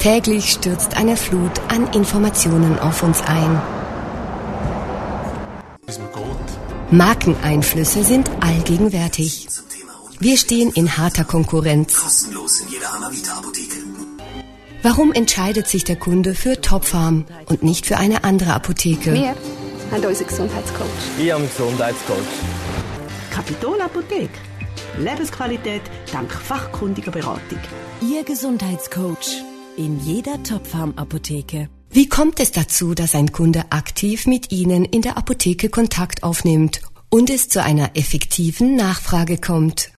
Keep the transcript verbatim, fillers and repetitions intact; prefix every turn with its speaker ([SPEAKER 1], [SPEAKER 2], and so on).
[SPEAKER 1] Täglich stürzt eine Flut an Informationen auf uns ein. Markeneinflüsse sind allgegenwärtig. Wir stehen in harter Konkurrenz.
[SPEAKER 2] Kostenlos in jeder Amavita-Apotheke.
[SPEAKER 1] Warum entscheidet sich der Kunde für Topfarm und nicht für eine andere Apotheke?
[SPEAKER 3] Wir haben unseren Gesundheitscoach.
[SPEAKER 4] Ich habe einen Gesundheitscoach.
[SPEAKER 5] Capitol Apotheke. Lebensqualität dank fachkundiger Beratung.
[SPEAKER 6] Ihr Gesundheitscoach in jeder Topfarm-Apotheke.
[SPEAKER 1] Wie kommt es dazu, dass ein Kunde aktiv mit Ihnen in der Apotheke Kontakt aufnimmt und es zu einer effektiven Nachfrage kommt?